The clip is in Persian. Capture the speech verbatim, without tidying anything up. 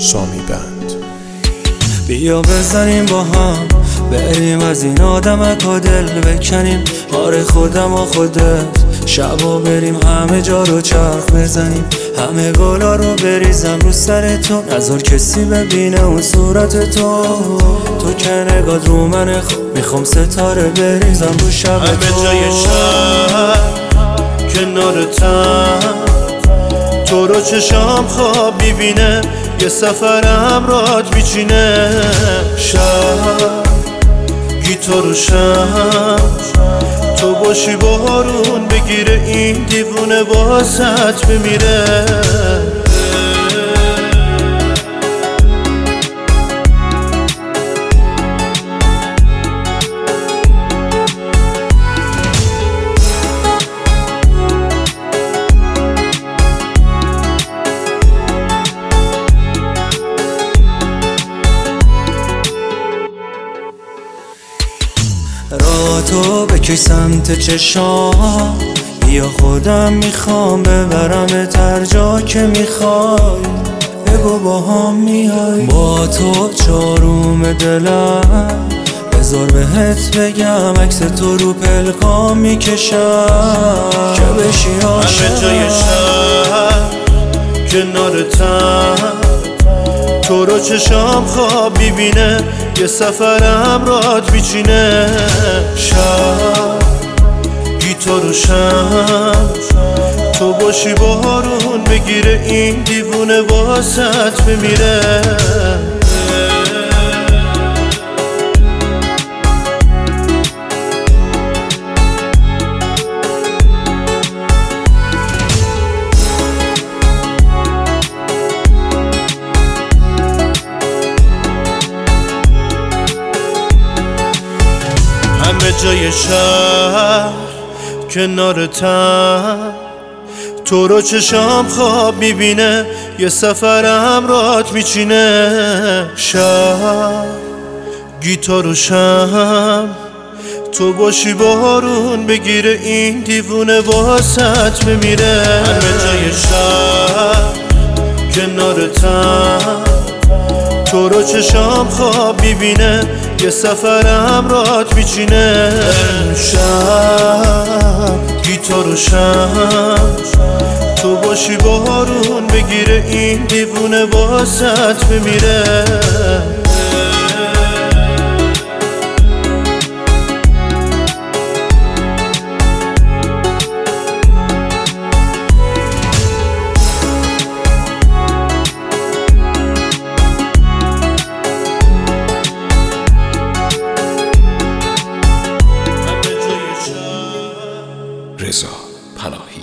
سامی بند. بیا بزنیم با هم، بریم از این آدمکا دل بکنیم. آره خودم و خودت شبا بریم همه جا رو چرخ بزنیم. همه گلا رو بریزم رو سر تو، نذار کسی ببینه اون صورت تو. تو که نگات رو من خوب، میخوام ستاره بریزم رو شب تو. همه جای شهر کنارتم، تو رو چشام خواب میبینه، یه سفرم رات میچینه. شب گیتار و شم، تو باشی بارون بگیره، این دیوونه واسط بمیره. راه تو بکش سمت چشام، بیا خودم میخوام ببرم هر جا که میخوای. بگو با هم میای، با تو چاروم دلم، بذار بهت بگم عکس تو رو پلکام میکشم که بشی عاشق. همه جای شهر کنارتم، تو رو چشام خواب میبینه، یه سفرم رات میچینه. شب گیتار و شم، تو باشی بارون بگیره، این دیوونه واسط بمیره. همه جای شهر کنارتم، تو رو چشام خواب میبینه، یه سفرم رات میچینه. شب گیتار و شم، تو باشی بارون بگیره، این دیوونه واسط بمیره. همه جای شهر کنارتم، تو رو چشام خواب میبینه، یه سفرم رات میچینه. شب گیتار و شم، تو باشی بارون بگیره، این دیوونه واسط بمیره. رضا پناهی.